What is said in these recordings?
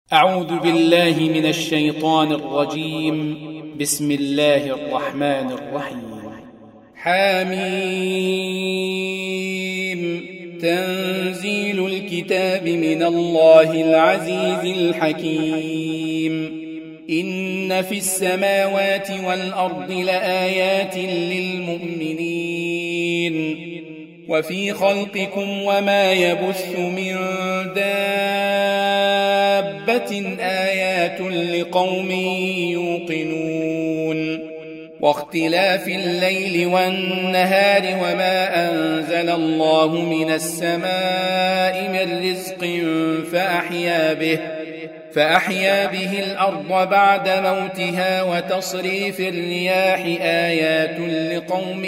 أعوذ بالله من الشيطان الرجيم. بسم الله الرحمن الرحيم. حميم. تنزيل الكتاب من الله العزيز الحكيم. إن في السماوات والأرض لآيات للمؤمنين وفي خلقكم وما يبث من دابة آيات لقوم يوقنون واختلاف الليل والنهار وما أنزل الله من السماء من رزق فأحيا به الأرض بعد موتها وتصريف الرياح آيات لقوم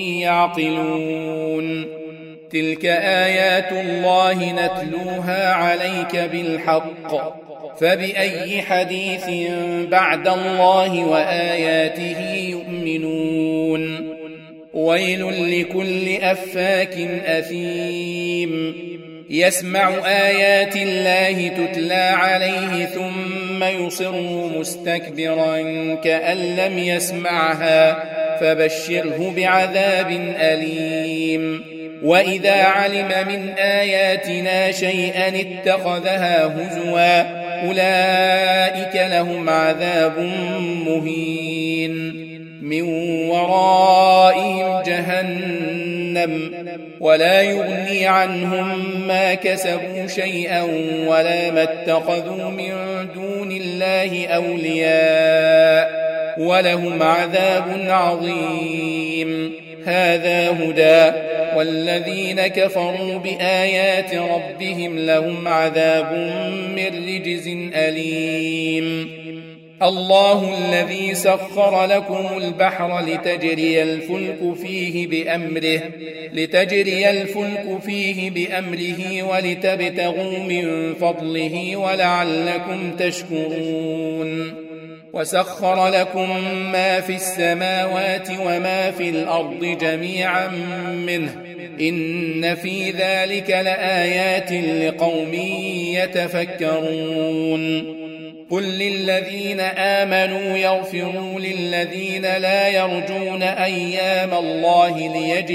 يعقلون. تلك آيات الله نتلوها عليك بالحق فبأي حديث بعد الله وآياته يؤمنون. ويل لكل أفاك أثيم يسمع آيات الله تتلى عليه ثم يصر مستكبرا كأن لم يسمعها فبشره بعذاب أليم. وإذا علم من آياتنا شيئا اتخذها هزوا أولئك لهم عذاب مهين من ورائهم جهنم ولا يغني عنهم ما كسبوا شيئا ولا ما اتخذوا من دون الله أولياء ولهم عذاب عظيم. هذا هدى والذين كفروا بآيات ربهم لهم عذاب من رجز أليم. الله الذي سخر لكم البحر لتجري الفلك فيه بأمره ولتبتغوا من فضله ولعلكم تشكرون. وسخر لكم ما في السماوات وما في الأرض جميعا منه إن في ذلك لآيات لقوم يتفكرون. قل للذين آمنوا يغفروا للذين لا يرجون أيام الله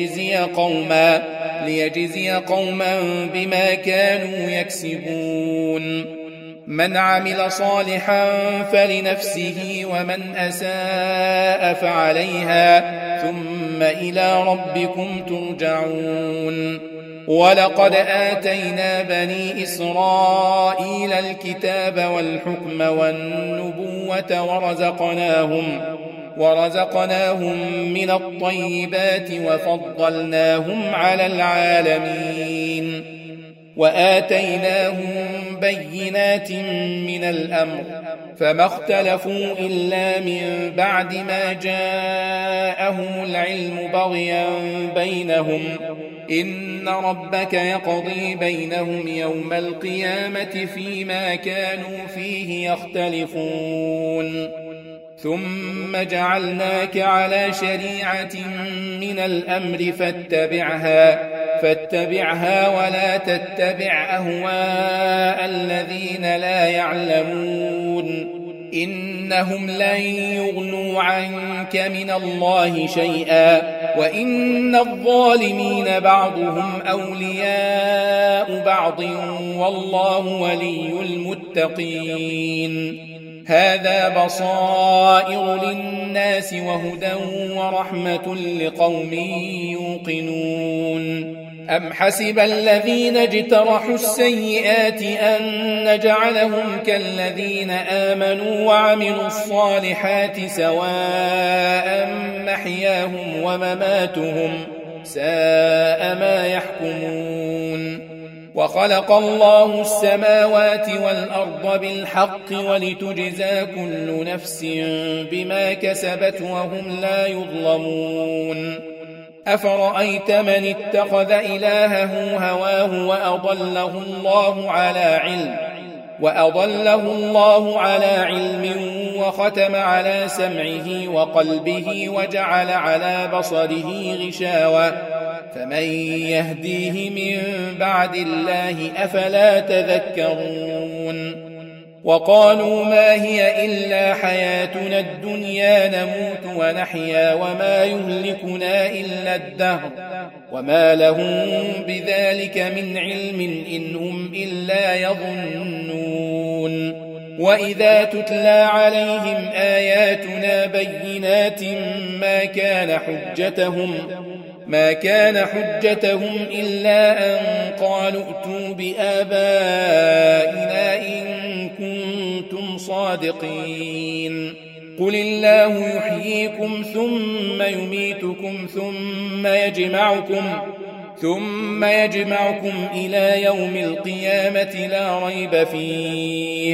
ليجزي قوما بما كانوا يكسبون. من عمل صالحا فلنفسه ومن أساء فعليها ثم إلى ربكم ترجعون. ولقد آتينا بني إسرائيل الكتاب والحكم والنبوة ورزقناهم من الطيبات وفضلناهم على العالمين وآتيناهم بينات من الأمر فما اختلفوا إلا من بعد ما جاءهم العلم بغيا بينهم إن ربك يقضي بينهم يوم القيامة فيما كانوا فيه يختلفون. ثم جعلناك على شريعة من الأمر فاتبعها ولا تتبع أهواء الذين لا يعلمون إنهم لن يغنوا عنك من الله شيئا وإن الظالمين بعضهم أولياء بعض والله ولي المتقين. هذا بصائر للناس وهدى ورحمة لقوم يوقنون. أم حسب الذين اجترحوا السيئات أن نجعلهم كالذين آمنوا وعملوا الصالحات سواء محياهم ومماتهم ساء ما يحكمون. وخلق الله السماوات والأرض بالحق ولتجزى كل نفس بما كسبت وهم لا يظلمون. أفرأيت من اتخذ إلهه هواه وأضله الله على علم وختم على سمعه وقلبه وجعل على بصره غشاوة فمن يهديه من بعد الله أفلا تذكرون وقالوا ما هي إلا حياتنا الدنيا نموت ونحيا وما يهلكنا إلا الدهر وما لهم بذلك من علم إن هم إلا يظنون. وإذا تتلى عليهم آياتنا بينات ما كان حجتهم إلا أن قالوا ائتوا بآبائنا إن كنتم صادقين. قل الله يحييكم ثم يميتكم ثم يجمعكم إلى يوم القيامة لا ريب فيه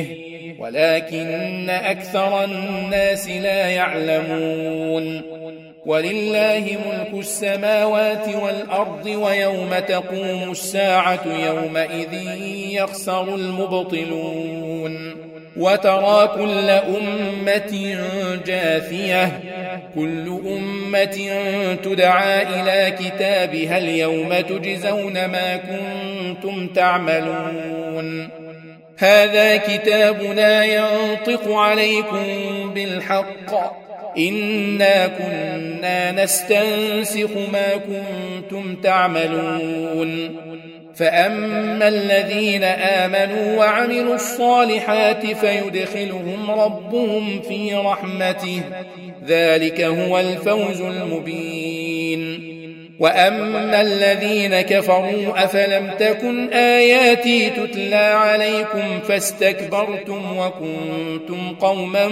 ولكن أكثر الناس لا يعلمون. ولله ملك السماوات والأرض ويوم تقوم الساعة يومئذ يخسر المبطلون. وترى كل أمة جاثية كل أمة تدعى إلى كتابها اليوم تجزون ما كنتم تعملون. هذا كتابنا ينطق عليكم بالحق إنا كنا نستنسخ ما كنتم تعملون. فأما الذين آمنوا وعملوا الصالحات فيدخلهم ربهم في رحمته ذلك هو الفوز المبين. وأما الذين كفروا أفلم تكن آياتي تتلى عليكم فاستكبرتم وكنتم قوما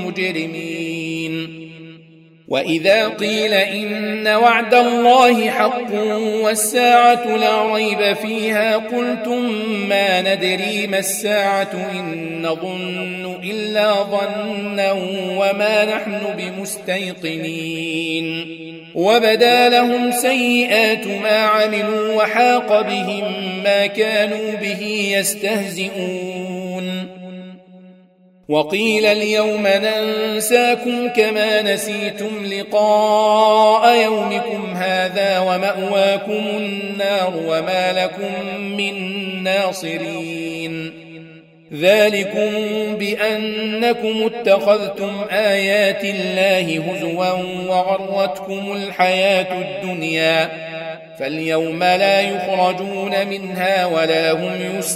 مجرمين. وإذا قيل إن وعد الله حق والساعة لا ريب فيها قلتم ما ندري ما الساعة إن نظن إلا ظنا وما نحن بمستيقنين. وبدا لهم سيئات ما عملوا وحاق بهم ما كانوا به يستهزئون. وقيل اليوم ننساكم كما نسيتم لقاء يومكم هذا ومأواكم النار وما لكم من ناصرين. ذلكم بأنكم اتخذتم آيات الله هزوا وغرتكم الحياة الدنيا فاليوم لا يخرجون منها ولا هم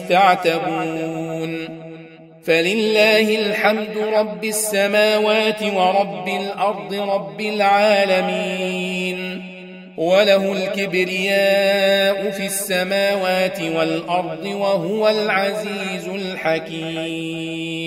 يستعتبون. فلله الحمد رب السماوات ورب الأرض رب العالمين وله الكبرياء في السماوات والأرض وهو العزيز الحكيم.